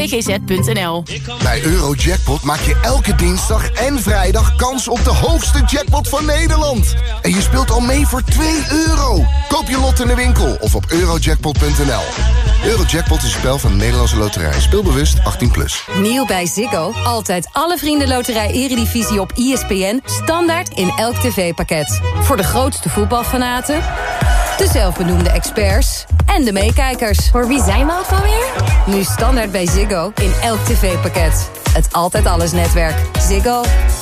wkz.nl. Bij Eurojackpot maak je elke dinsdag en vrijdag kans op de hoogste jackpot van Nederland. En je speelt al mee voor €2. Koop je lot in de winkel of op eurojackpot.nl. Eurojackpot is een spel van de Nederlandse Loterij. Speelbewust 18+. Nieuw bij Ziggo. Altijd alle Vriendenloterij Eredivisie op ESPN. Standaard in elk tv-pakket. Voor de grootste voetbalfanaten, de zelfbenoemde experts en de meekijkers. Voor wie zijn we ook alweer? Nu standaard bij Ziggo in elk tv-pakket. Het Altijd Alles netwerk. Ziggo.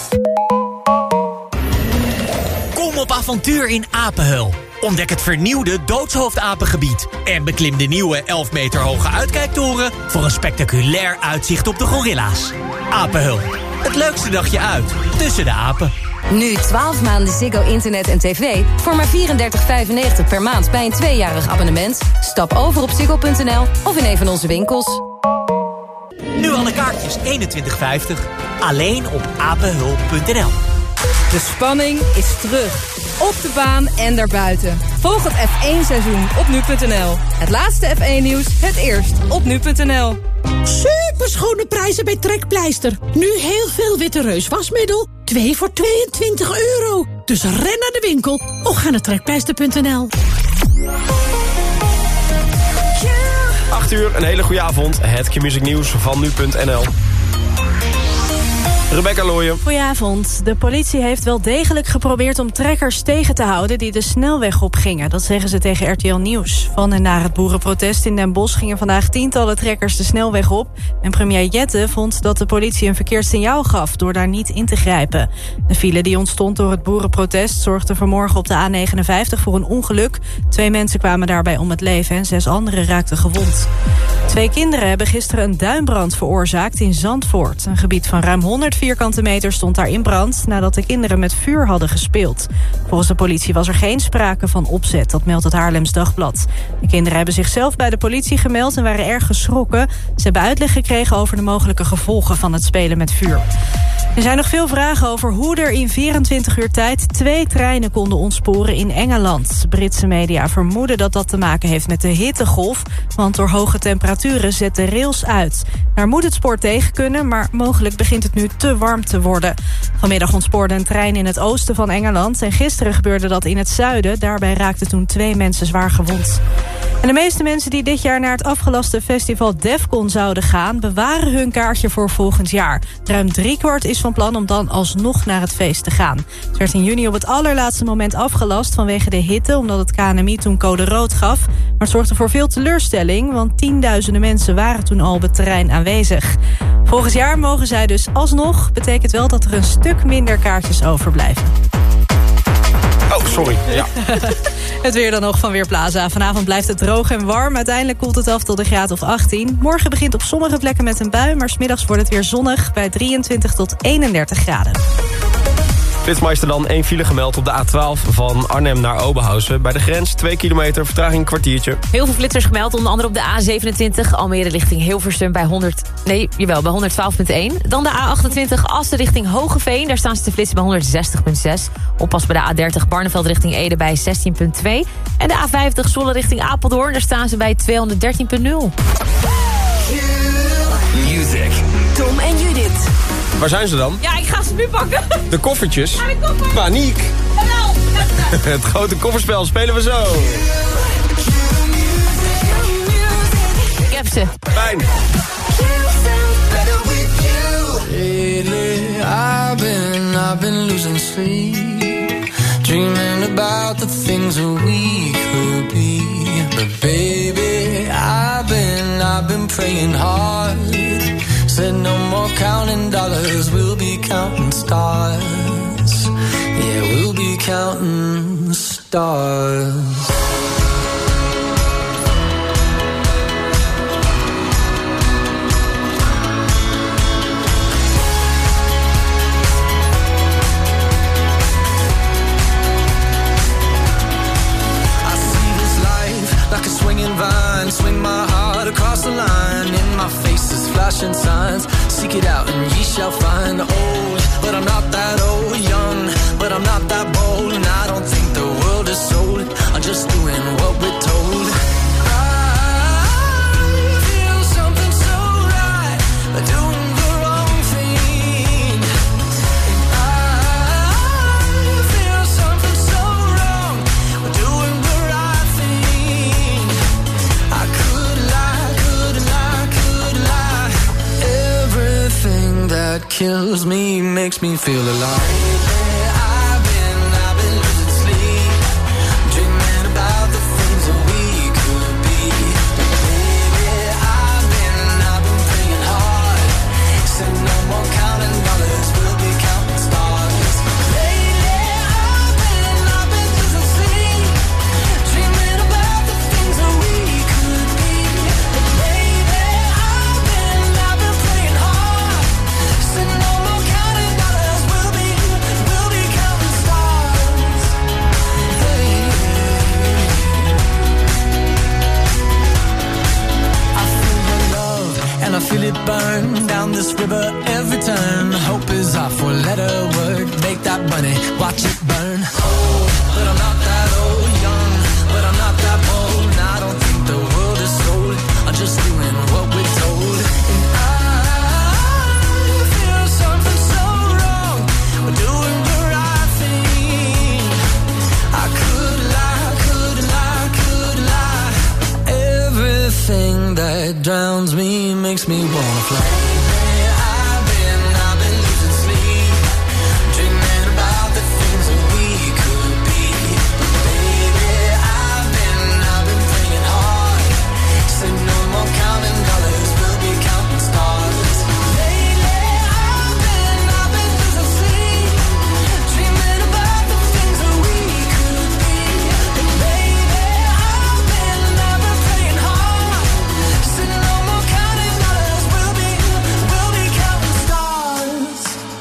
Kom op avontuur in Apenheul. Ontdek het vernieuwde Doodshoofdapengebied. En beklim de nieuwe 11 meter hoge uitkijktoren voor een spectaculair uitzicht op de gorilla's. Apenheul. Het leukste dagje uit tussen de apen. Nu 12 maanden Ziggo internet en tv voor maar $34,95 per maand bij een 2-jarig abonnement. Stap over op ziggo.nl of in een van onze winkels. Nu alle kaartjes $21,50. Alleen op apenheul.nl. De spanning is terug. Op de baan en daarbuiten. Volg het F1-seizoen op nu.nl. Het laatste F1-nieuws, het eerst op nu.nl. Superschone prijzen bij Trekpleister. Nu heel veel Witte Reus wasmiddel. 2 voor €22. Dus ren naar de winkel of ga naar trekpleister.nl. 8:00, een hele goede avond. Het Q-music nieuws van nu.nl. Rebecca Looyen. Goedenavond. De politie heeft wel degelijk geprobeerd om trekkers tegen te houden die de snelweg op gingen. Dat zeggen ze tegen RTL Nieuws. Van en naar het boerenprotest in Den Bosch gingen vandaag tientallen trekkers de snelweg op. En premier Jette vond dat de politie een verkeerd signaal gaf door daar niet in te grijpen. De file die ontstond door het boerenprotest zorgde vanmorgen op de A59 voor een ongeluk. 2 mensen kwamen daarbij om het leven en 6 anderen raakten gewond. 2 kinderen hebben gisteren een duinbrand veroorzaakt in Zandvoort. Een gebied van ruim 100 vierkante meter stond daar in brand nadat de kinderen met vuur hadden gespeeld. Volgens de politie was er geen sprake van opzet, dat meldt het Haarlems Dagblad. De kinderen hebben zichzelf bij de politie gemeld en waren erg geschrokken. Ze hebben uitleg gekregen over de mogelijke gevolgen van het spelen met vuur. Er zijn nog veel vragen over hoe er in 24 uur tijd 2 treinen konden ontsporen in Engeland. Britse media vermoeden dat dat te maken heeft met de hittegolf, want door hoge temperaturen zet de rails uit. Daar moet het spoor tegen kunnen, maar mogelijk begint het nu te warm te worden. Vanmiddag ontspoorde een trein in het oosten van Engeland en gisteren gebeurde dat in het zuiden. Daarbij raakten toen 2 mensen zwaar gewond. En de meeste mensen die dit jaar naar het afgelaste festival Defcon zouden gaan, bewaren hun kaartje voor volgend jaar. Ruim 3/4 is van plan om dan alsnog naar het feest te gaan. Het werd in juni op het allerlaatste moment afgelast vanwege de hitte, omdat het KNMI toen code rood gaf. Maar het zorgde voor veel teleurstelling, want tienduizenden mensen waren toen al op het terrein aanwezig. Volgend jaar mogen zij dus alsnog. Betekent wel dat er een stuk minder kaartjes overblijven. Oh, sorry. Ja. Het weer dan nog van Weerplaza. Vanavond blijft het droog en warm. Uiteindelijk koelt het af tot een graad of 18. Morgen begint op sommige plekken met een bui, maar 's middags wordt het weer zonnig bij 23 tot 31 graden. Flitsmeister dan 1 file gemeld op de A12 van Arnhem naar Oberhausen. Bij de grens 2 kilometer, vertraging een kwartiertje. Heel veel flitsers gemeld, onder andere op de A27... Almere richting Hilversum bij 112.1. Dan de A28 Assen richting Hogeveen. Daar staan ze te flitsen bij 160.6. Oppas bij de A30 Barneveld richting Ede bij 16.2. En de A50 Zwolle richting Apeldoorn. Daar staan ze bij 213.0. Music. Tom en Judith. Waar zijn ze dan? Ja, ik ga ze nu pakken. De koffertjes. Ja, de koffer. Paniek. Jawel. Het grote kofferspel spelen we zo. Ik heb ze. Fijn. Lately, I've been losing sleep, dreaming about the things that we could be. But baby, I've been praying hard. Said no more counting dollars, we'll be counting stars. Yeah, we'll be counting stars. Like a swinging vine, swing my heart across the line. In my face is flashing signs. Seek it out and ye shall find. Old, but I'm not that old. Young, but I'm not that bold. And I don't think the world is sold. I'm just doing what we're told. I feel something so right. kills me, makes me feel alive. I've been losing sleep, dreaming about the things that we could be. Baby, I've been praying hard, said no more counting dollars, we'll be counting stars. Lately, I've been losing sleep, dreaming about the things that we could be. Baby, I've been praying hard, said no more counting dollars, we'll be counting stars. Hey. I feel the love and I feel it burn down this river every turn. Hope is our four-letter word. Make that money, watch it burn. Oh, but I'm not that old, young, but I'm not that bold. And I don't think the world is sold. I'm just doing what we're told. And I feel something so wrong. We're doing the right thing. I could lie. Everything that drowns me makes me wanna fly. I've been losing sleep, dreaming about the things that we could be. Baby, I've been praying hard, said no more counting dollars, we'll be counting stars. Lately, I've been losing sleep, dreaming about the things that we could be. Baby, I've been praying hard, said no more counting dollars, we'll be counting stars.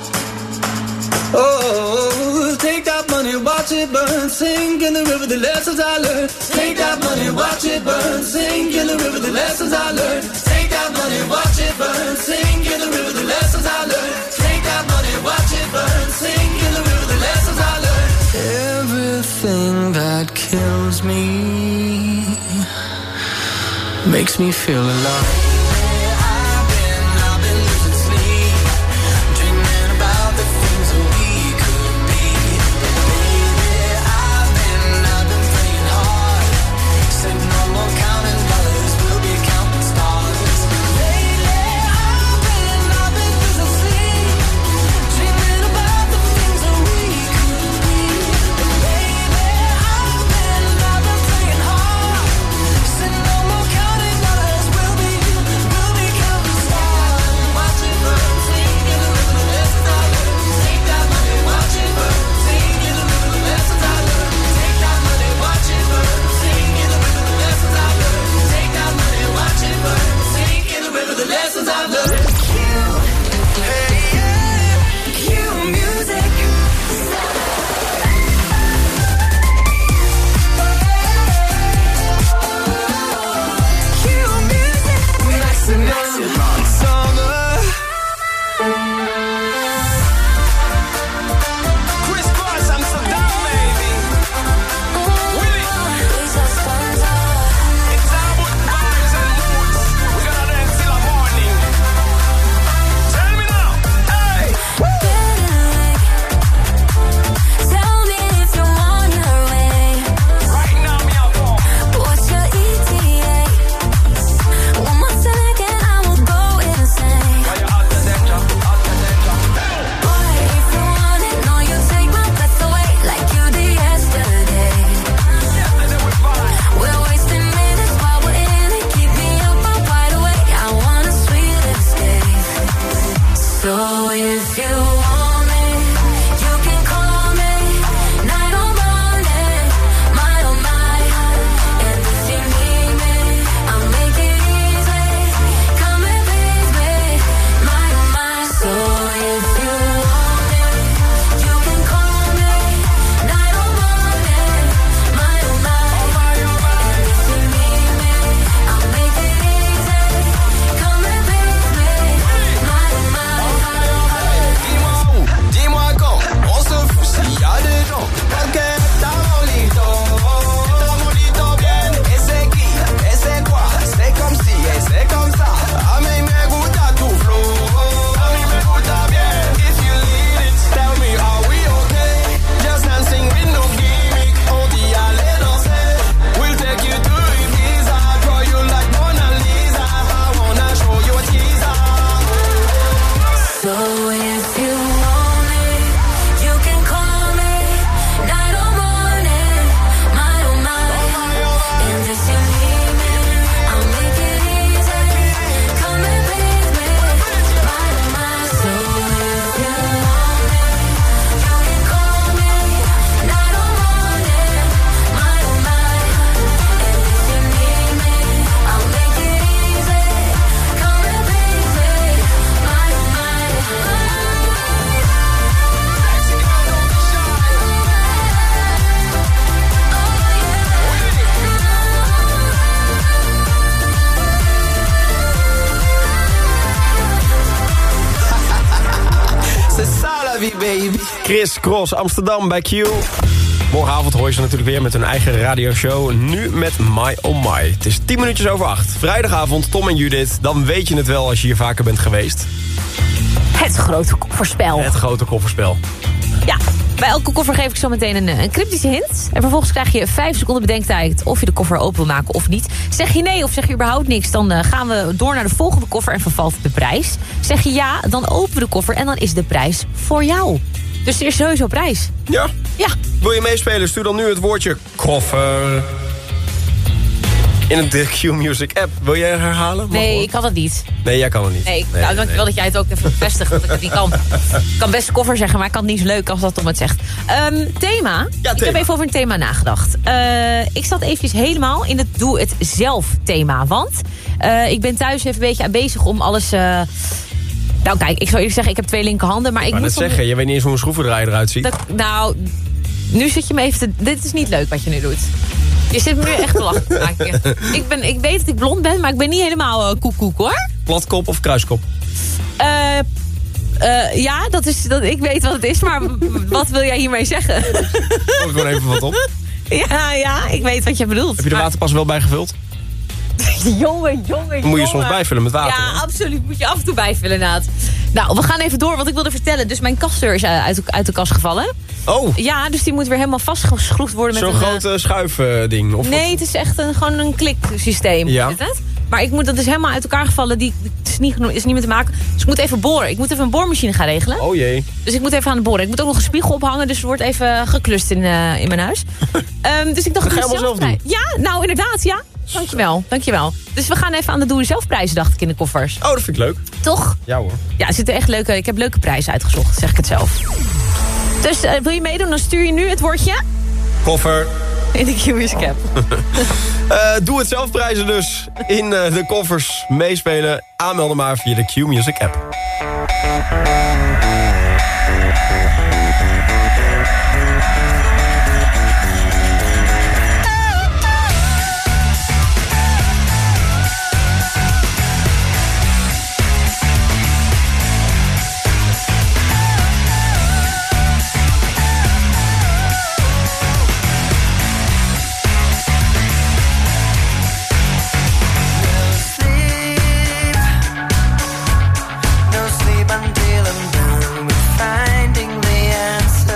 Oh, take that money, watch it burn, sink in the river, the lessons I learned. Take that money, watch it burn, sink in the river, the lessons I learned. Take that money, watch it burn, sink in the river, the lessons I learned. Take that money, watch it burn, sink in the river, the lessons I learned. Everything that kills me makes me feel alive. I've been losing sleep, dreaming about the things that we could be. Baby, I've been praying hard, said no more counting dollars, we'll be counting stars. Lately, I've been losing sleep, dreaming about the things that we could be. Baby, I've been praying hard, said no more counting dollars, we'll be heavy, baby. Chris Cross, Amsterdam bij Q. Morgenavond hoor je ze natuurlijk weer met hun eigen radioshow. Nu met My Oh My. Het is 10 minuutjes over 8. Vrijdagavond, Tom en Judith. Dan weet je het wel als je hier vaker bent geweest. Het grote kofferspel. Het grote kofferspel. Ja, bij elke koffer geef ik zo meteen een cryptische hint. En vervolgens krijg je 5 seconden bedenktijd of je de koffer open wil maken of niet. Zeg je nee of zeg je überhaupt niks, dan gaan we door naar de volgende koffer en vervalt de prijs. Zeg je ja, dan openen we de koffer en dan is de prijs voor jou. Dus er is sowieso prijs. Ja? Ja. Wil je meespelen? Stuur dan nu het woordje koffer in de Q-Music app. Wil jij herhalen? Nee, ik kan het niet. Nee, jij kan het niet. Nee, dankjewel dat jij het ook even bevestigt. Dat ik het niet kan. Ik kan best koffer zeggen, maar ik kan het niet zo leuk als dat Tom het zegt. Thema. Ja, ik heb even over een thema nagedacht. Ik zat eventjes helemaal in het doe het zelf thema. Want ik ben thuis even een beetje bezig om alles... Nou kijk, ik zou eerlijk zeggen, ik heb 2 linkerhanden, maar ik moet... net zeggen, je weet niet eens hoe een schroevendraaier eruit ziet. Nou, nu zit je me even te... Dit is niet leuk wat je nu doet. Je zit me nu echt te lachen te maken. Ik weet dat ik blond ben, maar ik ben niet helemaal koekoek hoor. Platkop of kruiskop? Ja, ik weet wat het is, maar wat wil jij hiermee zeggen? Gooi gewoon even wat op. Ja, ik weet wat je bedoelt. Heb je de waterpas wel bijgevuld? Jongen. Moet je soms bijvullen met water. Ja, absoluut. Moet je af en toe bijvullen inderdaad. Nou, we gaan even door, wat ik wilde vertellen. Dus mijn kastdeur is uit de kast gevallen. Oh. Ja, dus die moet weer helemaal vastgeschroefd worden. Met Zo'n grote schuifding? Nee, het is echt gewoon een kliksysteem. Ja. Maar dat is helemaal uit elkaar gevallen. Is niet meer te maken. Dus ik moet even boren. Ik moet even een boormachine gaan regelen. Oh jee. Dus ik moet even aan het boren. Ik moet ook nog een spiegel ophangen. Dus er wordt even geklust in mijn huis. Dus ik dacht, dat ga je allemaal zelf doen? Ja, nou inderdaad, ja. Dankjewel. Dus we gaan even aan de doe-je-zelf prijzen, dacht ik, in de koffers. Oh, dat vind ik leuk. Toch? Ja hoor. Ja, er zitten echt leuke... Ik heb leuke prijzen uitgezocht, zeg ik het zelf. Dus wil je meedoen, dan stuur je nu het woordje... Koffer. In de Q-Music app. Doe het zelf prijzen dus. In de koffers meespelen. Aanmelden maar via de Q-Music app. Until I'm done with finding the answer.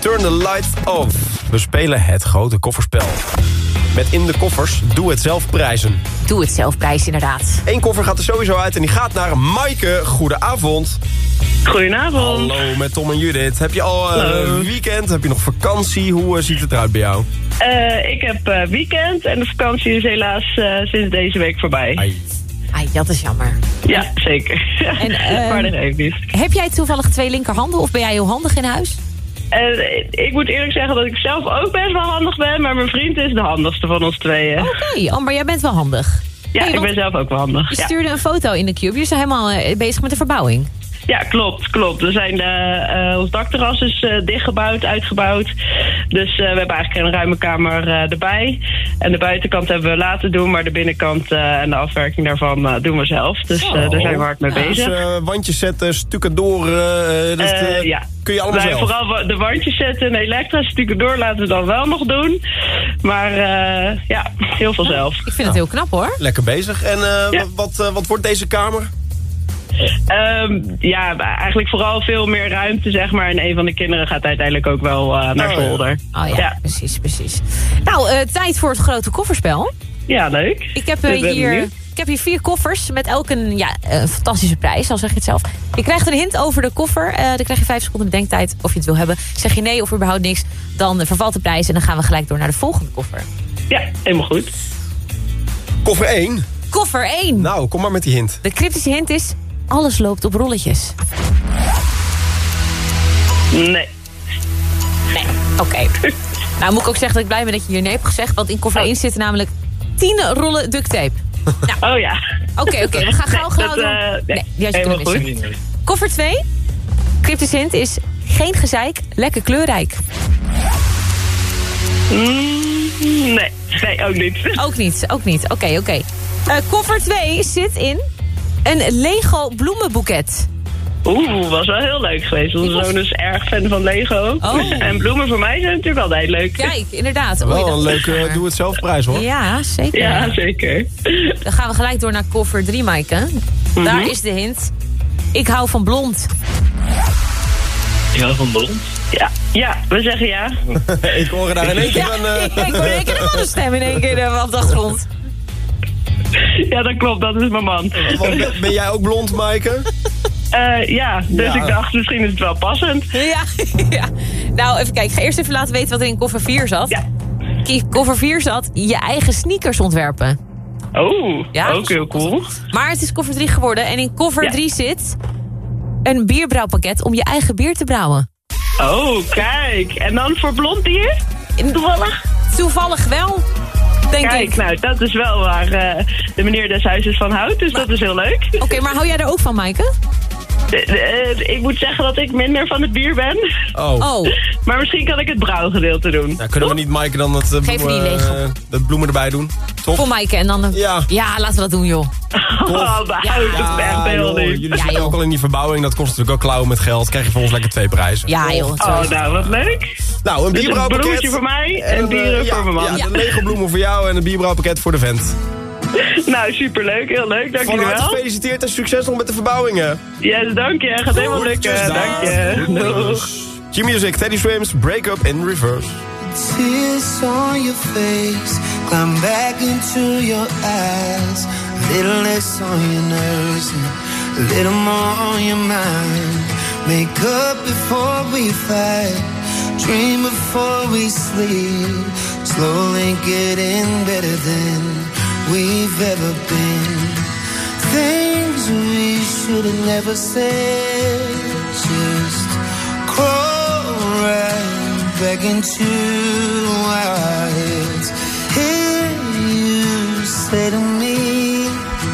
Turn the Lights Off. We spelen het grote kofferspel. Met in de koffers Doe het zelf prijzen. Doe het zelf prijs, inderdaad. 1 koffer gaat er sowieso uit en die gaat naar Maaike. Goedenavond. Goedenavond. Hallo, met Tom en Judith. Heb je al weekend? Heb je nog vakantie? Hoe ziet het eruit bij jou? Ik heb weekend en de vakantie is helaas sinds deze week voorbij. Ai, dat is jammer. Ja, zeker. Maar dat heeft niet. Heb jij toevallig 2 linkerhanden of ben jij heel handig in huis? Ik moet eerlijk zeggen dat ik zelf ook best wel handig ben, maar mijn vriend is de handigste van ons tweeën. Oké, Amber, jij bent wel handig. Ja, ik ben zelf ook wel handig. Je stuurde een foto in de Cube. Je bent helemaal bezig met de verbouwing. Ja, klopt. We zijn ons dakterras is dichtgebouwd, uitgebouwd. Dus we hebben eigenlijk een ruime kamer erbij. En de buitenkant hebben we laten doen, maar de binnenkant en de afwerking daarvan doen we zelf. Dus daar zijn we hard mee bezig. Dus wandjes zetten, stucadoren, ja. Kun je allemaal zelf? Vooral de wandjes zetten en elektra stucadoor laten we dan wel nog doen. Maar ja, heel veel zelf. Ik vind het heel knap hoor. Lekker bezig. En wat wordt deze kamer? Ja, eigenlijk vooral veel meer ruimte, zeg maar. En een van de kinderen gaat uiteindelijk ook wel naar zolder. Oh ja, precies. Nou, tijd voor het grote kofferspel. Ja, leuk. Ik heb hier 4 koffers met elk een fantastische prijs, al zeg je het zelf. Je krijgt een hint over de koffer. Dan krijg je 5 seconden bedenktijd of je het wil hebben. Zeg je nee of überhaupt niks, dan vervalt de prijs. En dan gaan we gelijk door naar de volgende koffer. Ja, helemaal goed. Koffer 1. Koffer 1. Nou, kom maar met die hint. De cryptische hint is: alles loopt op rolletjes. Nee. Oké. Nou moet ik ook zeggen dat ik blij ben dat je hier nee hebt gezegd. Want in koffer 1 zitten namelijk 10 rollen duct tape. Nou. Oh ja. Oké, we gaan gauw door. Nee, die had je kunnen missen. Koffer 2. Cryptische hint is: geen gezeik, lekker kleurrijk. Nee, ook niet. Ook niet. Oké. Koffer 2 zit in een Lego bloemenboeket. Was wel heel leuk geweest. Onze zoon is erg fan van Lego. Oh. En bloemen voor mij zijn natuurlijk altijd leuk. Kijk, inderdaad. Wel een leuke doe-het-zelf-prijs, hoor. Ja, zeker. Ja, zeker. Dan gaan we gelijk door naar koffer 3, Maaike. Daar is de hint. Ik hou van blond. Ik hou van blond? Ja, we zeggen ja. Ik hoor daar in één keer ik hoor in één keer een andere stem in één keer op de achtergrond. Ja, dat klopt. Dat is mijn man. Ben jij ook blond, Maaike? Ja, dus ik dacht, misschien is het wel passend. Ja. Nou, even kijken. Ik ga eerst even laten weten wat er in koffer 4 zat. Ja. Koffer 4 zat je eigen sneakers ontwerpen. Oh, ja, ook heel cool. Maar het is koffer 3 geworden. En in koffer 3 zit een bierbrouwpakket om je eigen bier te brouwen. Oh, kijk. En dan voor blond bier? Toevallig? Toevallig wel. Kijk, nou, dat is wel waar de meneer des huizes van houdt. Dus dat is heel leuk. Oké, maar hou jij er ook van, Maaike? Ik moet zeggen dat ik minder van het bier ben. Oh. Maar misschien kan ik het brouwgedeelte doen. Ja, kunnen we niet, Maaike, dan dat bloemen erbij doen? Toch? Kom, Maaike, en dan... Ja, laten we dat doen, joh. Jullie zitten ook al in die verbouwing. Dat kost natuurlijk ook klauwen met geld. Krijg je voor ons lekker 2 prijzen. Ja, joh. Nou, wat leuk. Nou, een bierbrouwpakket. Een broertje voor mij en bieren voor mijn man. Ja, de Lego bloemen voor jou en een bierbrouwpakket voor de vent. Nou, superleuk. Heel leuk. Dank jullie wel. Van harte gefeliciteerd en succes nog met de verbouwingen. Yes, dank je. Gaat helemaal lukken. Dank je. Q-Music, Teddy Swims, Break Up in Reverse. Tears on your face, climb back into your eyes. A little less on your nerves and a little more on your mind. Make up before we fight, dream before we sleep. Slowly getting better than we've ever been. Things we should have never said. Just crawl right back into our heads. Hear you say to me,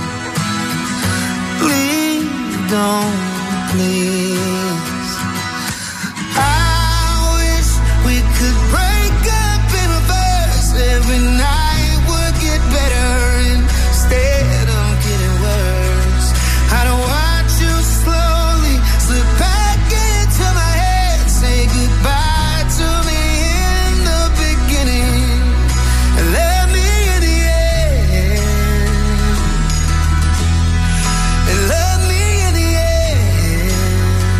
please don't, please. I wish we could break up in reverse. Every night would get better instead of getting worse. I don't want you slowly slip back into my head. Say goodbye to me in the beginning and let me in the end. And let me in the end.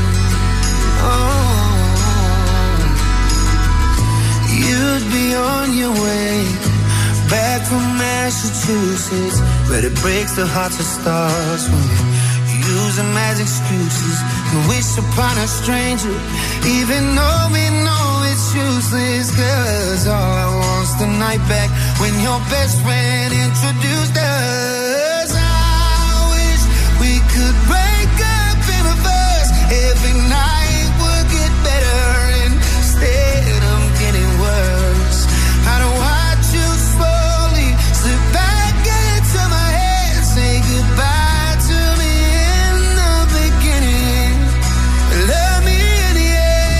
Massachusetts, but it breaks the hearts of stars when we use them as excuses and wish upon a stranger, even though we know it's useless. 'Cause all I want's the night back when your best friend introduced us. I wish we could break up in reverse. Every night would get better instead of getting worse. I don't watch you slowly slip back into my head, say goodbye to me in the beginning, love me in the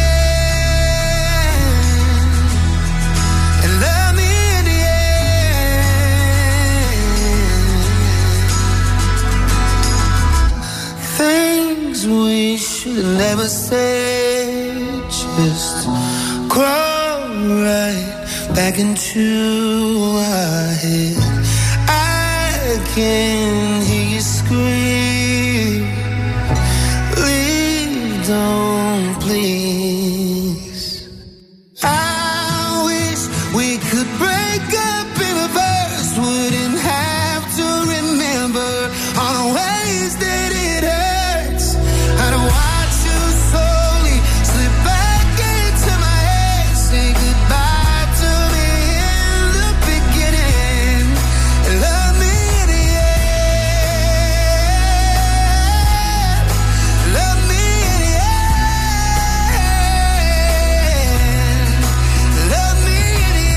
end, and love me in the end. Things we should never say, just crawl right back into our head. I can hear you scream, please don't, please. I wish we could break up in reverse, wouldn't have to remember all the ways that it hurts. I don't watch you slowly slip back into my head, say goodbye to me in the beginning, love me in the end, love me in the end, love me in the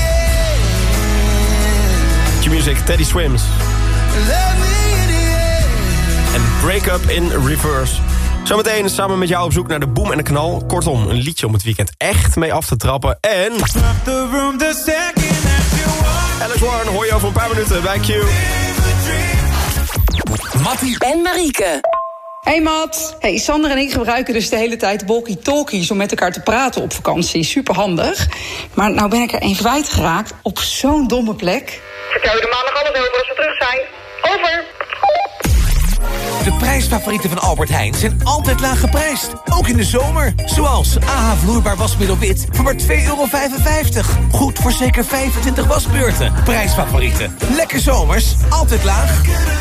end, Q-Music, Teddy Swims. love me in the end. En Break Up in Reverse. Zometeen samen met jou op zoek naar de boom en de knal. Kortom, een liedje om het weekend echt mee af te trappen. En Alex Warren hoor je over een paar minuten bij Q. Mattie en Marieke. Hey Matt. Hey, Sander en ik gebruiken dus de hele tijd walkie-talkies om met elkaar te praten op vakantie. Super handig. Maar nou ben ik er een kwijtgeraakt op zo'n domme plek. Vertel je er maandag alles over als we terug zijn. Over. De prijsfavorieten van Albert Heijn zijn altijd laag geprijsd. Ook in de zomer. Zoals AHA vloeibaar wasmiddel wit voor maar €2,55. Goed voor zeker 25 wasbeurten. Prijsfavorieten. Lekker zomers. Altijd laag.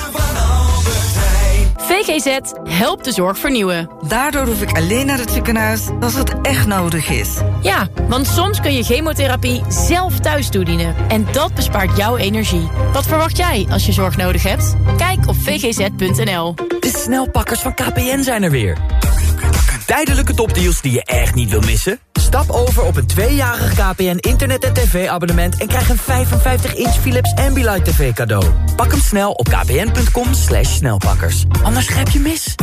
VGZ helpt de zorg vernieuwen. Daardoor hoef ik alleen naar het ziekenhuis als het echt nodig is. Ja, want soms kun je chemotherapie zelf thuis toedienen. En dat bespaart jouw energie. Wat verwacht jij als je zorg nodig hebt? Kijk op vgz.nl. De snelpakkers van KPN zijn er weer. Tijdelijke topdeals die je echt niet wil missen? Stap over op een 2-jarig KPN internet- en tv-abonnement... en krijg een 55-inch Philips Ambilight TV cadeau. Pak hem snel op kpn.com/snelpakkers. Anders grijp je mis.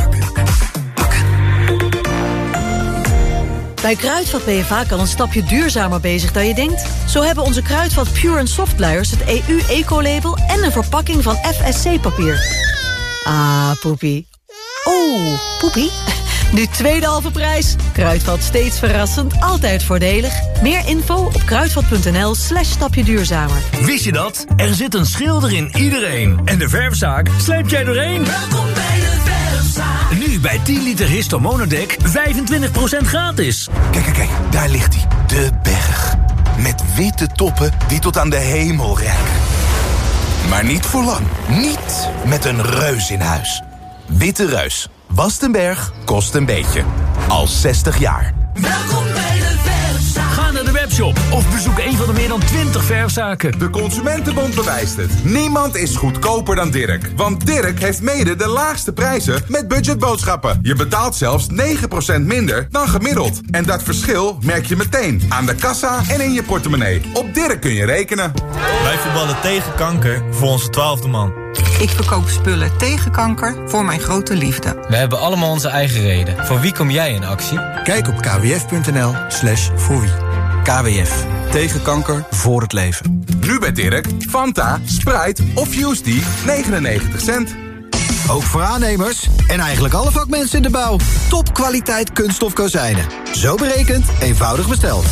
Bij Kruidvat ben je vaak al een stapje duurzamer bezig dan je denkt. Zo hebben onze Kruidvat Pure & Soft luiers het EU-ecolabel... en een verpakking van FSC-papier. Ah, poepie. Oh, poepie. Nu tweede halve prijs. Kruidvat steeds verrassend, altijd voordelig. Meer info op kruidvat.nl/stapje duurzamer. Wist je dat? Er zit een schilder in iedereen. En de verfzaak sleept jij doorheen. Welkom bij de verfzaak. Nu bij 10 liter Histo Monodek 25% gratis. Kijk, daar ligt hij. De berg. Met witte toppen die tot aan de hemel reiken. Maar niet voor lang. Niet met een reus in huis. Witte Reus. Wast een berg, kost een beetje. Al 60 jaar. Welkom bij de verfzaak. Ga naar de webshop of bezoek een van de meer dan 20 verfzaken. De Consumentenbond bewijst het. Niemand is goedkoper dan Dirk. Want Dirk heeft mede de laagste prijzen met budgetboodschappen. Je betaalt zelfs 9% minder dan gemiddeld. En dat verschil merk je meteen aan de kassa en in je portemonnee. Op Dirk kun je rekenen. Wij voetballen tegen kanker voor onze 12e man. Ik verkoop spullen tegen kanker voor mijn grote liefde. We hebben allemaal onze eigen reden. Voor wie kom jij in actie? Kijk op kwf.nl/voorwie. KWF. Tegen kanker, voor het leven. Nu bij Dirk, Fanta, Sprite of Fusty, 99 cent. Ook voor aannemers en eigenlijk alle vakmensen in de bouw. Topkwaliteit kunststof kozijnen. Zo berekend, eenvoudig besteld.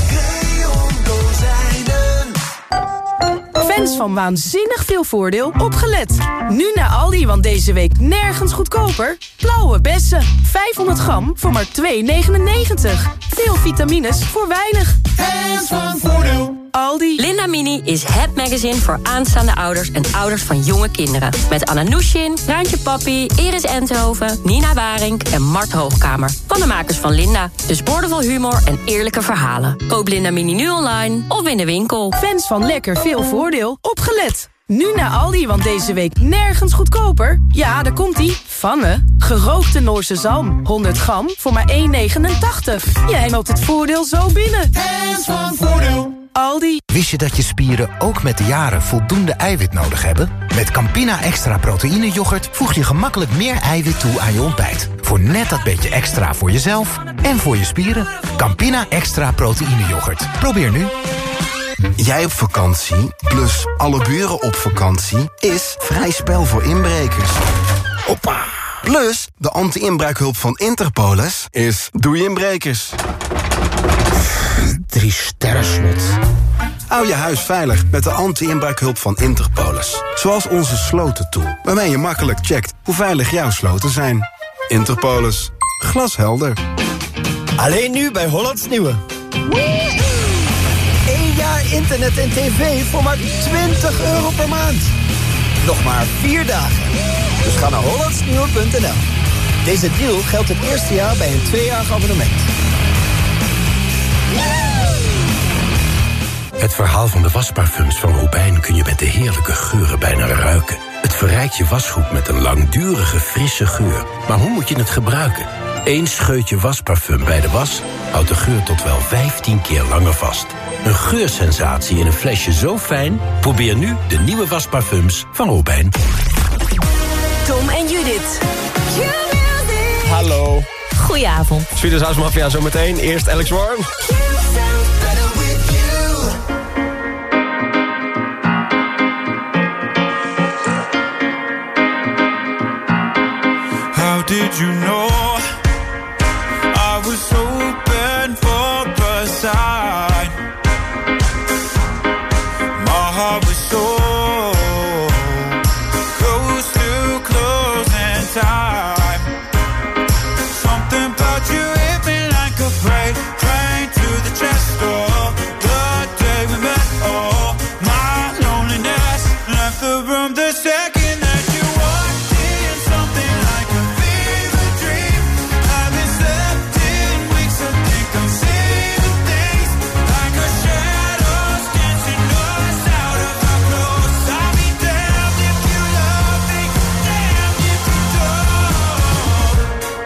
Fans van waanzinnig veel voordeel, opgelet. Nu naar Aldi, want deze week nergens goedkoper. Blauwe bessen, 500 gram voor maar €2,99. Veel vitamines voor weinig. Fans van voordeel. Aldi. Linda Mini is het magazine voor aanstaande ouders en ouders van jonge kinderen. Met Anna Nushin, Kraantje Papi, Iris Enthoven, Nina Waring en Mart Hoogkamer. Van de makers van Linda. Dus boordevol humor en eerlijke verhalen. Koop Linda Mini nu online of in de winkel. Fans van Lekker veel voordeel, opgelet. Nu naar Aldi, want deze week nergens goedkoper. Ja, daar komt-ie. Vanne. Gerookte Noorse zalm. 100 gram voor maar €1,89. Jij loopt het voordeel zo binnen. Fans van voordeel. Aldi. Wist je dat je spieren ook met de jaren voldoende eiwit nodig hebben? Met Campina Extra Proteïne Yoghurt voeg je gemakkelijk meer eiwit toe aan je ontbijt. Voor net dat beetje extra voor jezelf en voor je spieren. Campina Extra Proteïne Yoghurt. Probeer nu. Jij op vakantie, plus alle buren op vakantie, is vrij spel voor inbrekers. Hoppa! Plus, de anti-inbraakhulp van Interpolis is doei inbrekers. 3 sterren slot. Hou je huis veilig met de anti-inbraakhulp van Interpolis. Zoals onze slotentool, waarmee je makkelijk checkt hoe veilig jouw sloten zijn. Interpolis. Glashelder. Alleen nu bij Hollands Nieuwe. 1 jaar internet en tv voor maar €20 per maand. Nog maar 4 dagen. Dus ga naar hollandsnieuwe.nl. Deze deal geldt het eerste jaar bij een 2-jarig abonnement. Het verhaal van de wasparfums van Robijn kun je met de heerlijke geuren bijna ruiken. Het verrijkt je wasgoed met een langdurige, frisse geur. Maar hoe moet je het gebruiken? 1 scheutje wasparfum bij de was houdt de geur tot wel 15 keer langer vast. Een geursensatie in een flesje zo fijn? Probeer nu de nieuwe wasparfums van Robijn. Tom en Judith. Hallo. Goedenavond. Swedish House Mafia zometeen. Eerst Alex Warren. How did you know I was open for a sign? My heart was so close to closing time. Something about you hit me like a freight train to the chest door. The day we met, oh, my loneliness left the room the second that you walked in. Something like a fever dream. I've been slept in weeks. I think I'm seeing things like a shadows dancing us out of our clothes. I'll be damned if you love me, damned if you don't.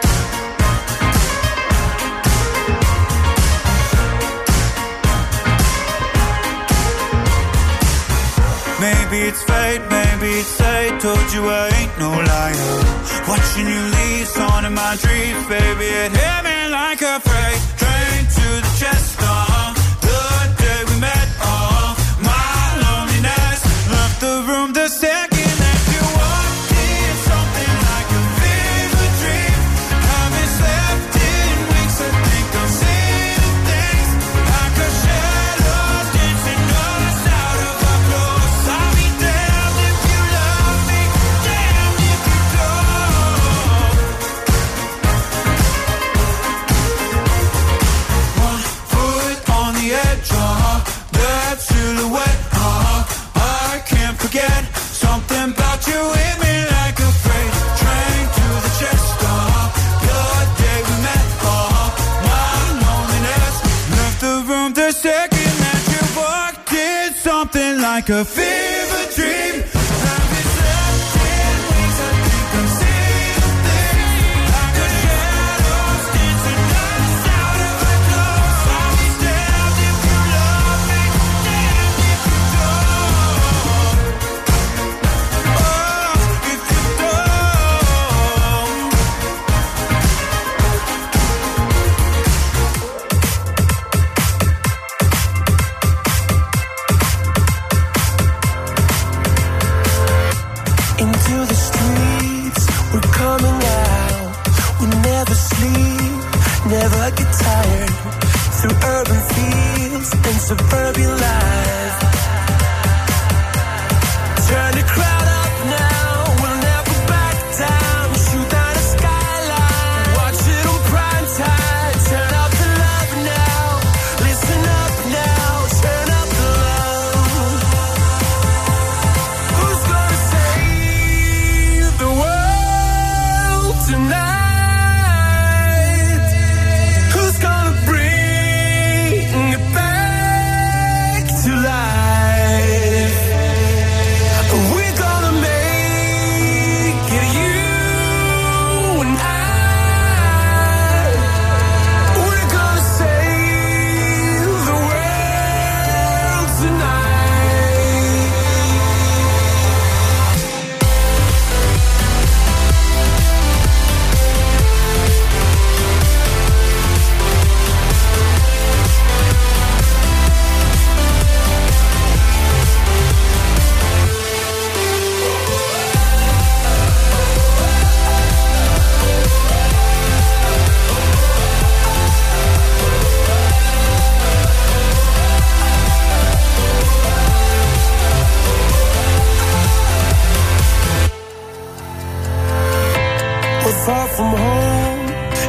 Maybe it's fate, maybe it's fate. Told you I ain't no liar. Watching you leave, on in my dreams, baby. It hit me like a freight train to the chest. The day we met, my loneliness left the room the second that you walked in. Something like a fever dream. Haven't slept in weeks. I think I'm seeing things like a shadow dancing us out of our clothes. I'll be damned if you love me, damned if you don't. One foot on the edge, that silhouette, I can't forget. Something about you hit me like a freight train to the chest. The day we met, my loneliness left the room the second that you walked in. Something like a fever dream. I've been slept in weeks. I think I'm seeing things like a shadows dancing us out of our clothes. I'll be damned if you love me, damned if you don't. Oh, if you don't. Into the streets, we're coming out. We never sleep, never get tired. Through urban fields and suburban life. Turn the crowd up now, we'll never back down. Shoot down the skyline, watch it on prime time. Turn up the love now, listen up now. Turn up the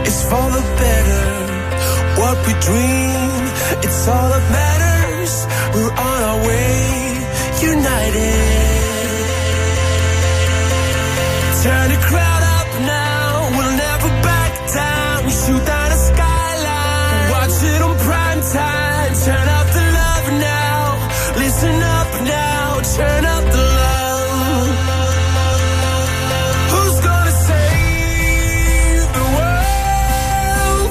is for the better. What we dream, it's all that matters. We're on our way, united. Turn the crowd up now, we'll never back down. We shoot down the skyline, watch it on prime time. Turn up the love now, listen up now, turn up the love. Who's gonna save the world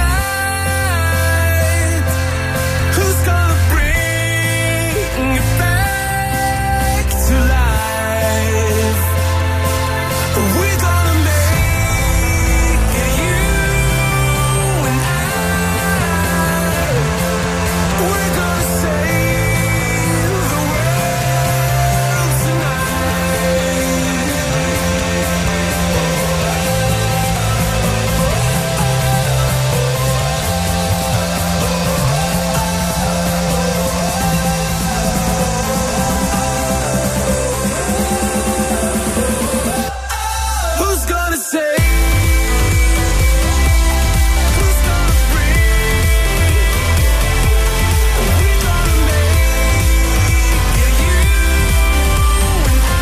tonight? Who's gonna bring it back to life? We're gonna make it, you and I. We're gonna save the world tonight. Who's gonna save? Who's gonna bring? We're gonna make it, you and I.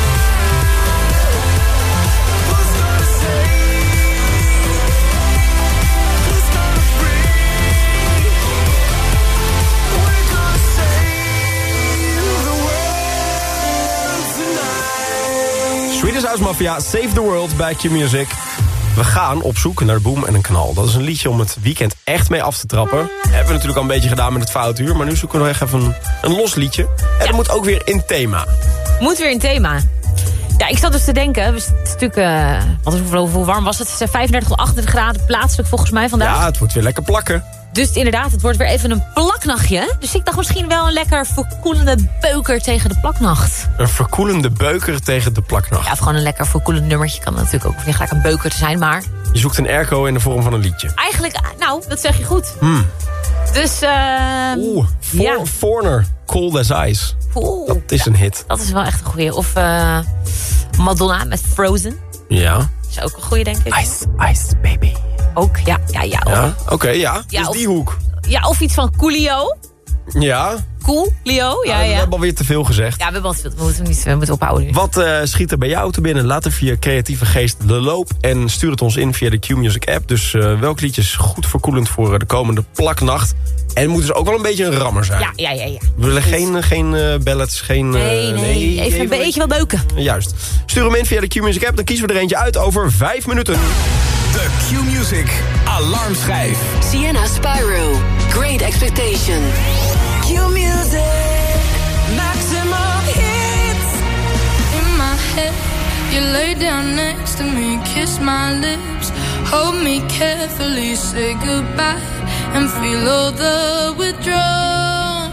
Who's gonna save? Who's gonna bring? We're gonna save the world tonight. Swedish House Mafia, Save the World bij Q-Music. We gaan op zoek naar Boom en een Knal. Dat is een liedje om het weekend echt mee af te trappen. Hebben we natuurlijk al een beetje gedaan met het Foutuur. Maar nu zoeken we nog even een los liedje. En het moet ook weer in thema. Moet weer in thema. Ja, ik zat dus te denken. Het is natuurlijk, hoe warm was het? 35 tot 38 graden plaatselijk volgens mij vandaag. Ja, het wordt weer lekker plakken. Dus inderdaad, het wordt weer even een plaknachtje. Dus ik dacht misschien wel een lekker verkoelende beuker tegen de plaknacht. Een verkoelende beuker tegen de plaknacht. Ja, of gewoon een lekker verkoelend nummertje. Kan natuurlijk ook niet gelijk een beuker te zijn, maar... Je zoekt een airco in de vorm van een liedje. Eigenlijk, nou, dat zeg je goed. Dus, Foreigner, Cold as Ice. Dat is een hit. Dat is wel echt een goeie. Of Madonna met Frozen. Ja. Dat is ook een goeie, denk ik. Ice, baby. Ook, ja. Oké, ja. Dus of, die hoek. Ja, of iets van Coolio. Ja. Coolio, ja. We hebben alweer te veel gezegd. Ja, we hebben al te veel. We moeten ophouden nu. Wat schiet er bij jou te binnen? Laat even je creatieve geest de loop. En stuur het ons in via de Q-Music app. Dus welk liedje is goed verkoelend voor de komende plaknacht? En het moet dus ook wel een beetje een rammer zijn. Ja. We willen geen ballads, geen... Nee, even een beetje wel beuken. Juist. Stuur hem in via de Q-Music app. Dan kiezen we er eentje uit over 5 minuten. De Q-Music alarmschijf. Sienna Spyro, Great Expectation. Q-Music, maximum hits. In my head, you lay down next to me, kiss my lips, hold me carefully, say goodbye, and feel all the withdrawals.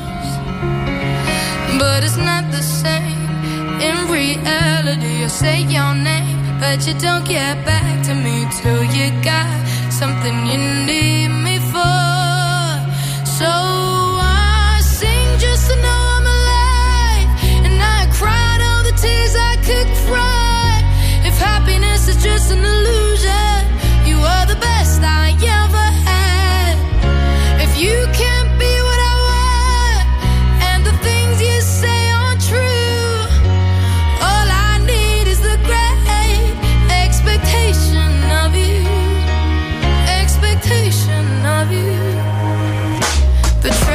But it's not the same. In reality, I say your name, but you don't get back to me till you got something you need me for. So I sing just to know I'm alive, and I cried all the tears I could cry. If happiness is just an illusion, you are the best I ever had. If you can't be what I want, and the things you say aren't true, all I need is the great expectation of you. Expectation of you. But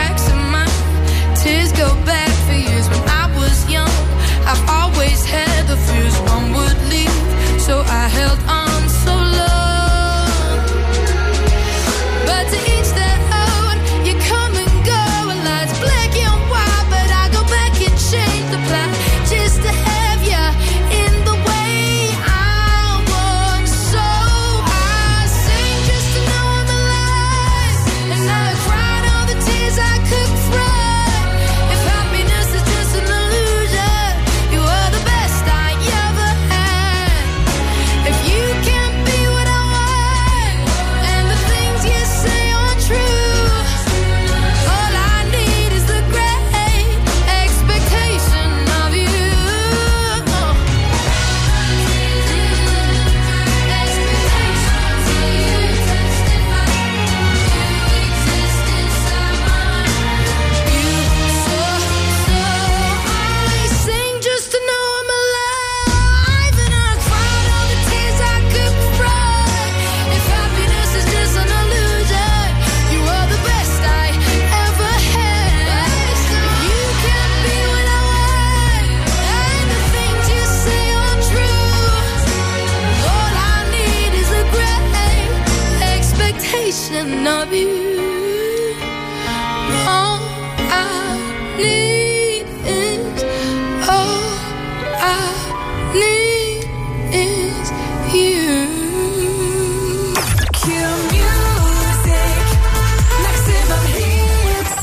reflection of you. All I need is, all I need is you. Cue music, maximum hits.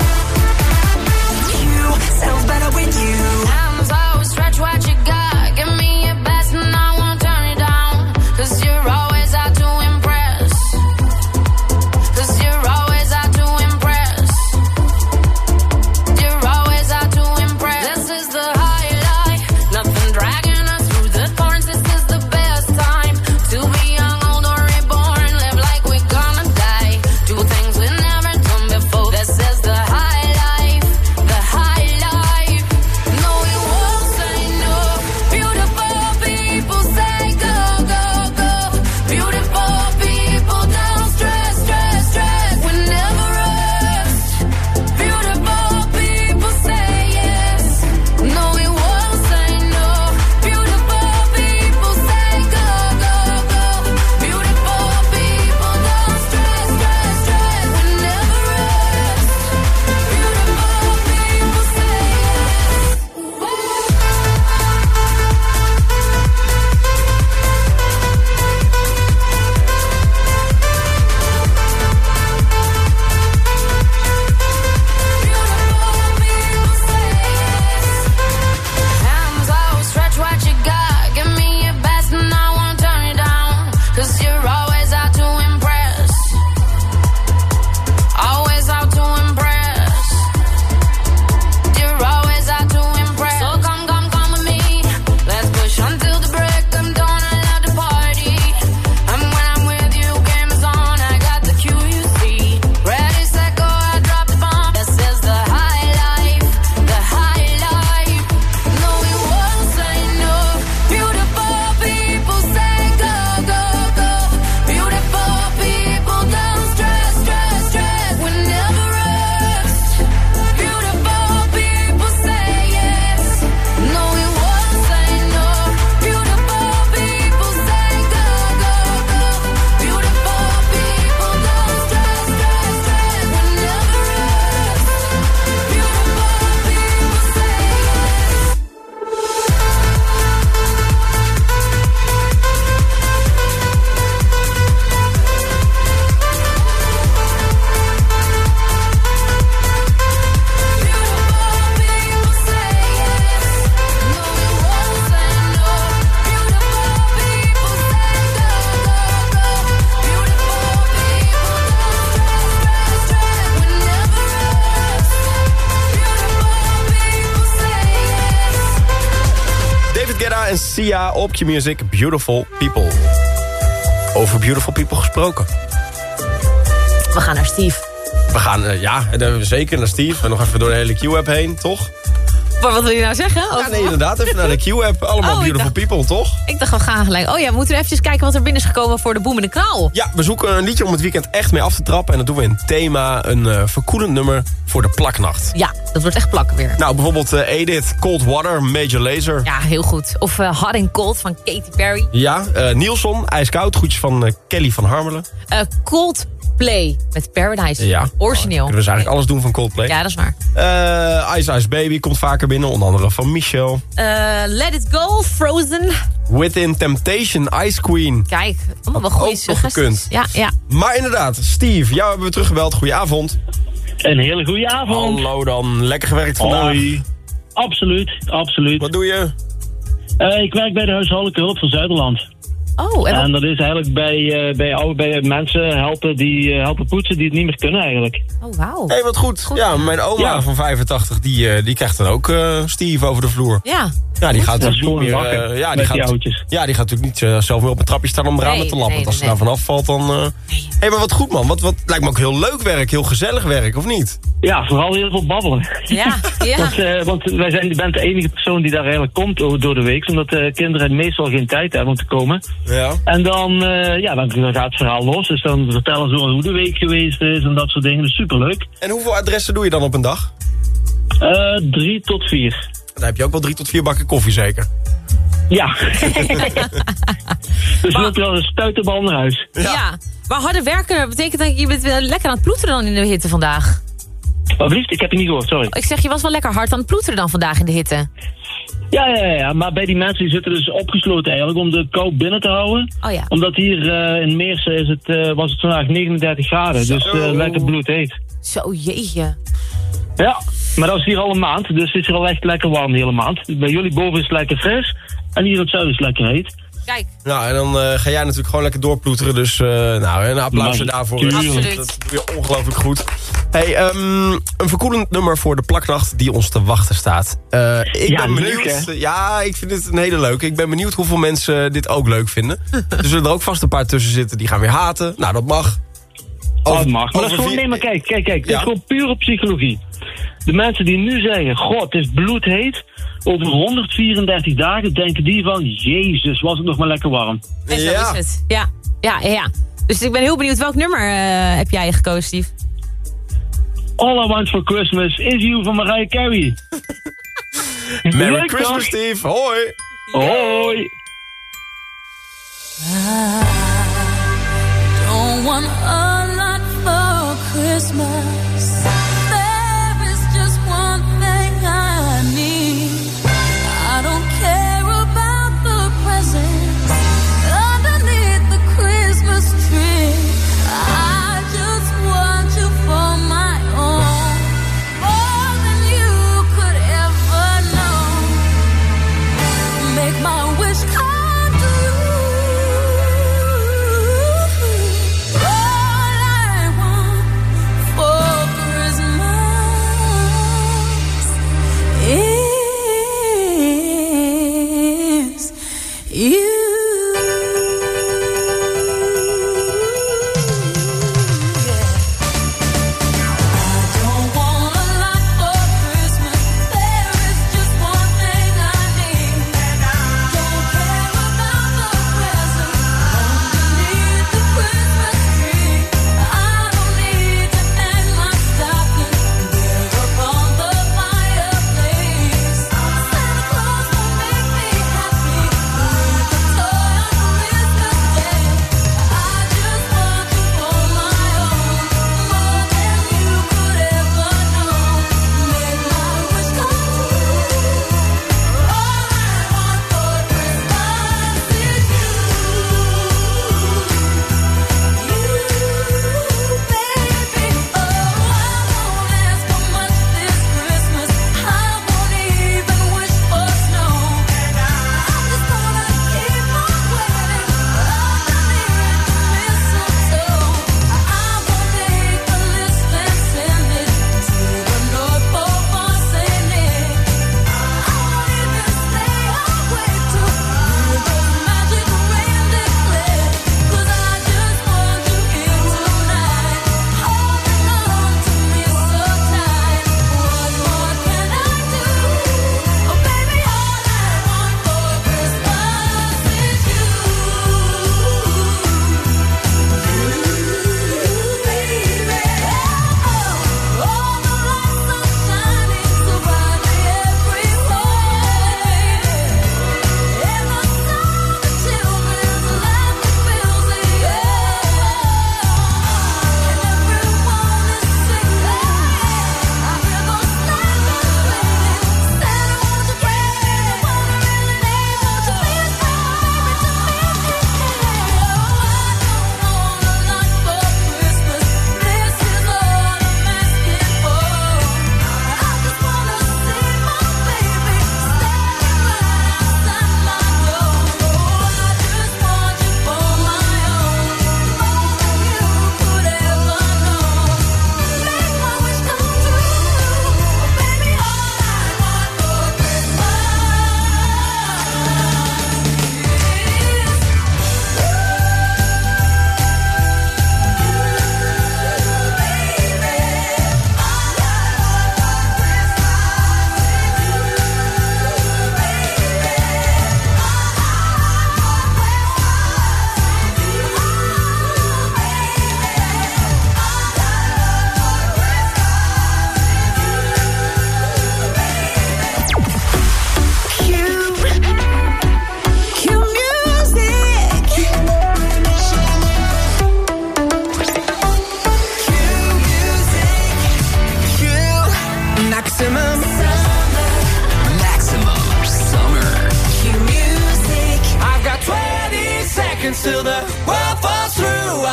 You sounds better with you. Hands out, stretch what you got. Give me your best and I won't turn it down. 'Cause you're always out to impress. 'Cause you're always out to impress. You're always out to impress. This is the high life. Nothing dragging us through the thorns. This is the best time to be young, old or reborn. Live like we're gonna die. Do things we never done before. This is the high life. The high life. No, we won't say no. Beautiful people say go, go, go. Beautiful people don't stress, stress, stress. We never rest. Beautiful people say yes. No, we won't say no. Beautiful people say go, go, go. Beautiful people don't stress, stress, stress. We never rest. Beautiful people say hands out, stretch what you got. Give me your best and I won't turn it down. 'Cause you're always out to impress. Always out to impress. You're always out to impress. So come, come, come with me. Let's push until the break. I'm done, I love the party. And when I'm with you, game is on. I got the cue, you see. Ready, set, go, I drop the bomb. This is the high life. The high life. No, we won't say no. Beautiful people say go, go, go. Beautiful people don't stress, stress, stress. We never rest. Beautiful people say yes. No, we won't say no. Beautiful people say go, go, go. Beautiful people don't stress, stress, stress. We never rest. Beautiful people say yes. David Guetta en Sia op Q-Music, Beautiful People. Over Beautiful People gesproken. We gaan naar Steve. We gaan, zeker naar Steve. En nog even door de hele Q-app heen, toch? Maar wat wil je nou zeggen? Ja, nee, inderdaad. Even naar de Q-app. Allemaal Beautiful People, toch? Ik dacht, we gaan gelijk. Oh ja, we moeten even kijken wat er binnen is gekomen voor de Boem in de Kraal. Ja, we zoeken een liedje om het weekend echt mee af te trappen. En dat doen we in thema een verkoelend nummer voor de plaknacht. Ja, dat wordt echt plakken weer. Nou, bijvoorbeeld Edith, Cold Water, Major Lazer. Ja, heel goed. Of Hot and Cold van Katy Perry. Ja, Nielsen, IJskoud, groetjes van Kelly van Harmelen. Coldplay met Paradise. Ja. Origineel. Kunnen we dus eigenlijk alles doen van Coldplay. Ja, dat is waar. Ice Ice Baby komt vaker binnen, onder andere van Michel. Let It Go, Frozen. Within Temptation, Ice Queen. Kijk, allemaal wel goede suggesties. Ja, ja. Maar inderdaad, Steve, jou hebben we teruggebeld. Goedenavond. Een hele goede avond. Hallo dan, lekker gewerkt vandaag. Hoi. Absoluut, absoluut. Wat doe je? Ik werk bij de huishoudelijke hulp van Zuiderland. Oh, en dat is eigenlijk bij mensen helpen poetsen die het niet meer kunnen eigenlijk. Oh, wauw. Hé, wat goed. Ja, mijn oma van 85, die krijgt dan ook Steve over de vloer. Ja. Ja, die gaat natuurlijk niet meer. Die gaat natuurlijk niet zelf meer op een trapje staan om ramen te lappen. Want als ze daar vanaf valt, dan. Hé, maar wat goed, man. Wat lijkt me ook heel leuk werk, heel gezellig werk, of niet? Ja, vooral heel veel babbelen. Ja. Want je bent de enige persoon die daar eigenlijk komt door de week, omdat de kinderen meestal geen tijd hebben om te komen. Ja. En dan gaat het verhaal los. Dus dan vertellen ze hoe de week geweest is en dat soort dingen. Dus superleuk. En hoeveel adressen doe je dan op een dag? 3 tot 4. Dan heb je ook wel 3 tot 4 bakken koffie zeker. Ja. Dus je moet wel een stuiterbal naar huis. Ja. Maar harde werken betekent dat je bent lekker aan het ploeteren dan in de hitte vandaag. Wat blieft? Ik heb je niet gehoord, sorry. Ik zeg, je was wel lekker hard aan het ploeteren dan vandaag in de hitte. Ja, maar bij die mensen die zitten dus opgesloten eigenlijk om de kou binnen te houden. Oh ja. Omdat hier in Meersen was het vandaag 39 graden, dus lekker bloedheet. Zo, jeetje. Ja, maar dat is hier al een maand, dus het is er al echt lekker warm de hele maand. Bij jullie boven is het lekker fris en hier in het zuiden is het lekker heet. Kijk. Nou, en dan ga jij natuurlijk gewoon lekker doorploeteren. Dus een applausje daarvoor. Absoluut. Dat doe je ongelooflijk goed. Hey, een verkoelend nummer voor de plaknacht die ons te wachten staat. Ik ben benieuwd. Leuk, ja, ik vind het een hele leuke. Ik ben benieuwd hoeveel mensen dit ook leuk vinden. Er zullen er ook vast een paar tussen zitten die gaan weer haten. Nou, dat mag. Dat mag. Maar dat is gewoon, nee, maar kijk. Het is gewoon pure psychologie. De mensen die nu zeggen, god, het is bloedheet. Over 134 dagen denken die van, jezus, was het nog maar lekker warm. En zo is het. Ja. Dus ik ben heel benieuwd, welk nummer heb jij gekozen, Steve? All I Want For Christmas Is You van Mariah Carey. Merry Christmas, Steve. Hoi. Hoi. I don't want a lot for Christmas. There is just one thing I need. I don't care about the presents underneath the Christmas tree. I just want you for my own, more than you could ever know. Make my wish come true. Oh,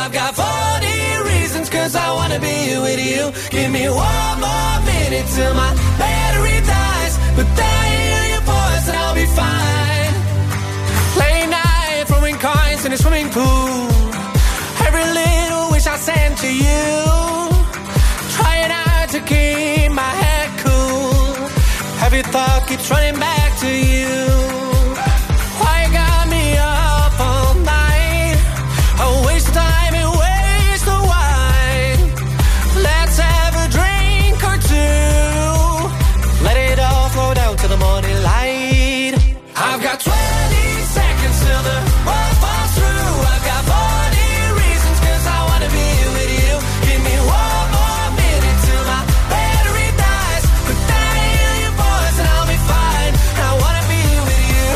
I've got 40 reasons, cause I wanna be with you. Give me one more minute till my battery dies. But then I hear your voice and I'll be fine. Late night, throwing coins in a swimming pool. Every little wish I send to you. Trying out to keep my head cool. Every thought keeps running back to you. Why you got me up all night? I waste time and waste the wine. Let's have a drink or two. Let it all flow down to the morning light. I've got 20 seconds till the world falls through. I've got 40 reasons cause I wanna be with you. Give me one more minute till my battery dies. But then I hear your voice and I'll be fine. I wanna be with you.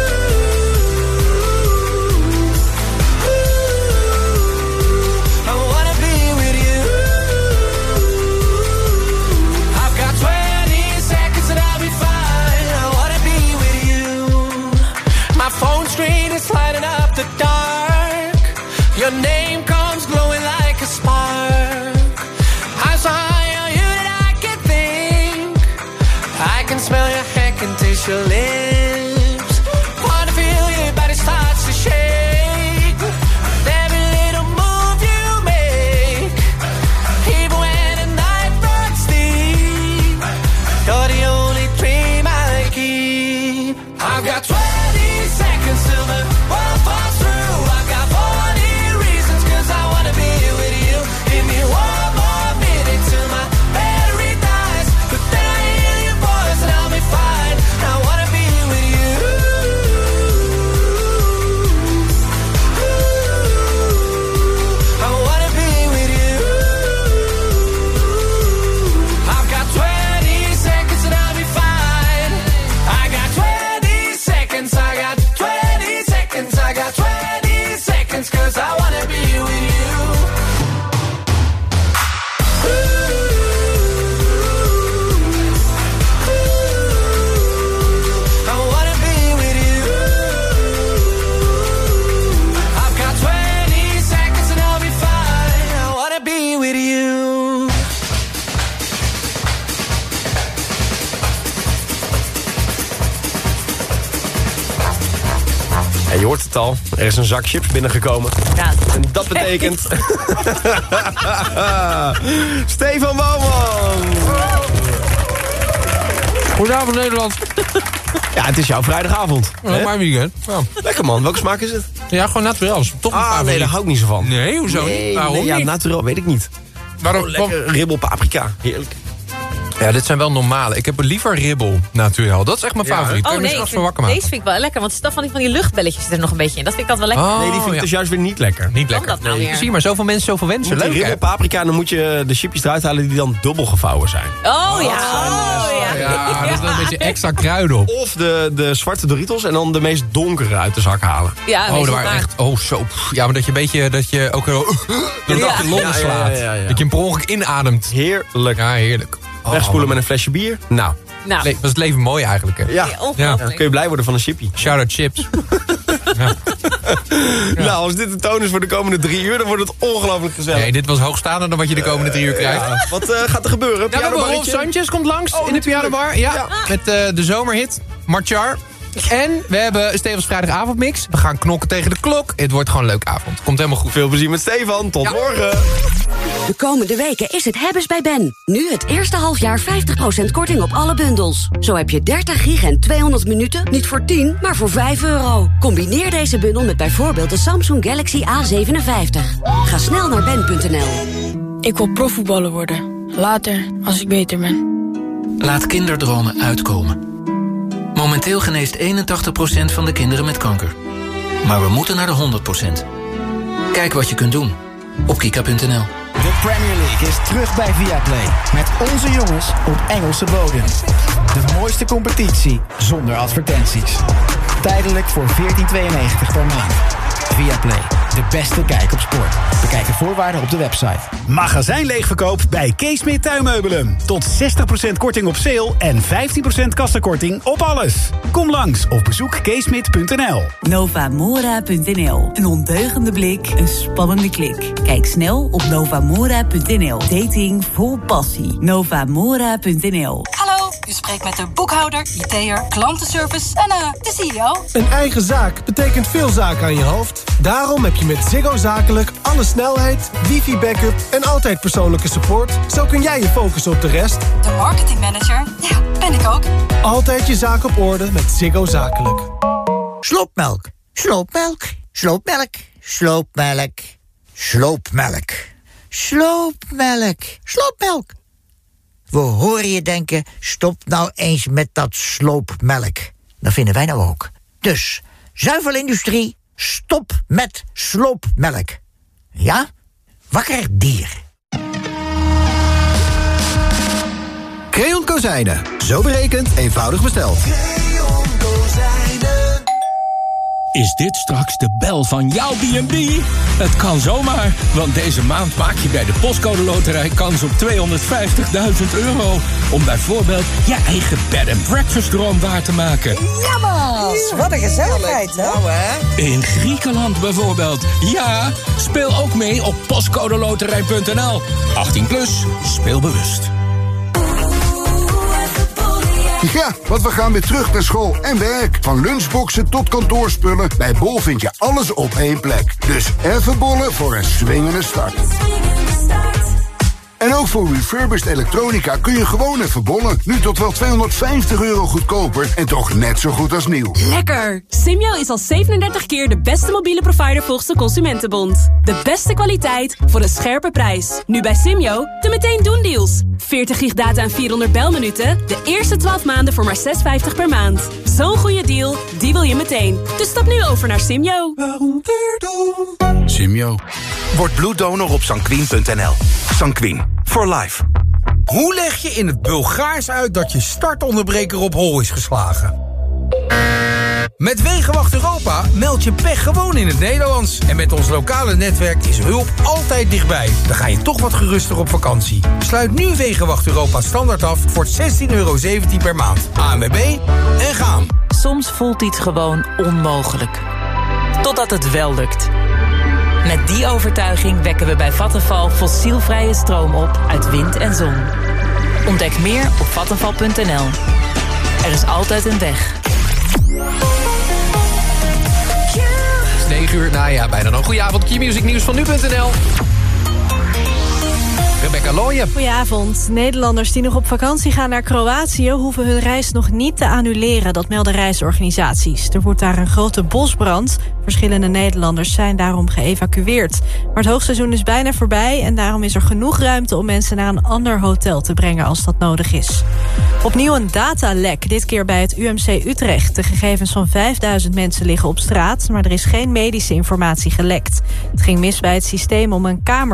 I wanna be with you. I've got 20 seconds and I'll be fine. I wanna be with you. My phone screen is lighting up the dark. Your name comes glowing like a spark. I'm so high on you that I can think. I can smell your head and taste your lips. Wanna feel your body starts to shake. Every little move you make. Even when the night runs deep. You're the only dream I keep. I've got 20 seconds till the world falls through. I've got 40 reasons cause I wanna be with you. Give me one more minute till my battery dies. But then I hear your voice and I'll be fine. I wanna be with you. I wanna be with you. I've got 20 seconds and I'll be fine. I got 20 seconds, I got 20 seconds, I got 20 seconds, cause I wanna be with you. I wanna be with you. I've got 20 seconds and I'll be fine. I wanna be with you. Ja, je hoort het al, er is een zak chips binnengekomen. Ja. En dat betekent... Stefan Bouwman! Goedenavond Nederland. Ja, het is jouw vrijdagavond. Ja, mijn weekend. Ja. Lekker man, welke smaak is het? Ja, gewoon naturel. Is toch een favoriet. Nee, daar hou ik niet zo van. Nee, hoezo niet? Waarom ja, niet? naturel, weet ik niet. Waarom? Lekker ribbel paprika, heerlijk. Ja, dit zijn wel normale. Ik heb liever ribbel naturel. Dat is echt mijn favoriet. Kan je me straks voor wakker maken? Deze vind ik wel lekker, want er van die luchtbelletjes er nog een beetje in. Dat vind ik altijd wel lekker. Nee, die vind ik dus juist weer niet lekker. Niet lekker. Dat nou weer? Zie je maar, zoveel mensen, zoveel wensen. Leuk, ribbel paprika en dan moet je de chipjes eruit halen die dan dubbel gevouwen zijn. Oh ja, Ja, dat is wel een beetje extra kruiden op. Of de zwarte Doritos en dan de meest donkere uit de zak halen. Ja, dat waren echt... Oh, zo. Ja, maar dat je een beetje... Dat je ook... Dat je longen slaat. Dat je hem per ongeluk inademt. Heerlijk. Ja, heerlijk. Wegspoelen met een flesje bier. Nou. Was het leven mooi eigenlijk, hè? Ja. Dan kun je blij worden van een chippy. Shout-out chips. Nou, als dit de toon is voor de komende 3 uur, dan wordt het ongelooflijk gezellig. Nee, dit was hoogstander dan wat je de komende 3 uur krijgt. Ja. Wat gaat er gebeuren? Ja, Rolf Sanchez komt langs in de pianobar. Ja, met de zomerhit, Marchar. En we hebben Stevens vrijdagavondmix. We gaan knokken tegen de klok. Het wordt gewoon een leuke avond. Komt helemaal goed. Veel plezier met Stefan. Tot morgen. De komende weken is het hebben's bij Ben. Nu het eerste halfjaar 50% korting op alle bundels. Zo heb je 30 gig en 200 minuten niet voor 10, maar voor €5. Combineer deze bundel met bijvoorbeeld de Samsung Galaxy A57. Ga snel naar ben.nl. Ik wil profvoetballer worden. Later, als ik beter ben. Laat kinderdromen uitkomen. Momenteel geneest 81% van de kinderen met kanker. Maar we moeten naar de 100%. Kijk wat je kunt doen op kika.nl. De Premier League is terug bij Viaplay. Met onze jongens op Engelse bodem. De mooiste competitie zonder advertenties. Tijdelijk voor €14,92 per maand. Viaplay, de beste kijk op sport. Bekijk het voorwaarden op de website. Magazijnleegverkoop bij Keesmeer Tuinmeubelen. Tot 60% korting op sale en 15% kassakorting op alles. Kom langs of bezoek keesmit.nl. Novamora.nl. Een ondeugende blik, een spannende klik. Kijk snel op novamora.nl. Dating vol passie. Novamora.nl. Hallo, u spreekt met de boekhouder, IT'er, klantenservice en de CEO. Een eigen zaak betekent veel zaken aan je hoofd. Daarom heb je met Ziggo Zakelijk alle snelheid, wifi-backup en altijd persoonlijke support. Zo kun jij je focussen op de rest. De marketingmanager, ja, ben ik ook. Altijd je zaak op orde met Ziggo Zakelijk. Sloopmelk, sloopmelk, sloopmelk, sloopmelk, sloopmelk, sloopmelk, sloopmelk. We horen je denken, stop nou eens met dat sloopmelk. Dat vinden wij nou ook. Dus, zuivelindustrie, stop met sloopmelk. Ja? Wakker dier. Creon Kozijnen. Zo berekend, eenvoudig besteld. Is dit straks de bel van jouw B&B? Het kan zomaar, want deze maand maak je bij de Postcode Loterij kans op €250.000... om bijvoorbeeld je eigen bed and breakfast droom waar te maken. Jammers, wat een gezelligheid, hè? Nou, hè? In Griekenland bijvoorbeeld. Ja, speel ook mee op postcodeloterij.nl. 18+, speel bewust. Ja, want we gaan weer terug naar school en werk. Van lunchboxen tot kantoorspullen. Bij Bol vind je alles op één plek. Dus even bollen voor een swingende start. En ook voor refurbished elektronica kun je gewoon even bollen. Nu tot wel €250 goedkoper en toch net zo goed als nieuw. Lekker! Simyo is al 37 keer de beste mobiele provider volgens de Consumentenbond. De beste kwaliteit voor een scherpe prijs. Nu bij Simyo de meteen doen deals. 40 gig data en 400 belminuten. De eerste 12 maanden voor maar €6,50 per maand. Zo'n goede deal, die wil je meteen. Dus stap nu over naar Simyo. Simyo. Word bloeddonor op sanquin.nl. Sanquin. For life. Hoe leg je in het Bulgaars uit dat je startonderbreker op hol is geslagen? Met Wegenwacht Europa meld je pech gewoon in het Nederlands. En met ons lokale netwerk is hulp altijd dichtbij. Dan ga je toch wat geruster op vakantie. Sluit nu Wegenwacht Europa standaard af voor €16,17 per maand. ANWB en gaan. Soms voelt iets gewoon onmogelijk. Totdat het wel lukt. Met die overtuiging wekken we bij Vattenfall fossielvrije stroom op uit wind en zon. Ontdek meer op vattenfall.nl. Er is altijd een weg. Het is 9 uur, nou ja, bijna nog. Goedenavond, Q-Music Nieuws van nu.nl. Rebecca Looyen. Goedenavond. Nederlanders die nog op vakantie gaan naar Kroatië hoeven hun reis nog niet te annuleren. Dat melden reisorganisaties. Er woedt daar een grote bosbrand. Verschillende Nederlanders zijn daarom geëvacueerd. Maar het hoogseizoen is bijna voorbij en daarom is er genoeg ruimte om mensen naar een ander hotel te brengen als dat nodig is. Opnieuw een datalek, dit keer bij het UMC Utrecht. De gegevens van 5000 mensen liggen op straat, maar er is geen medische informatie gelekt. Het ging mis bij het systeem om een kamer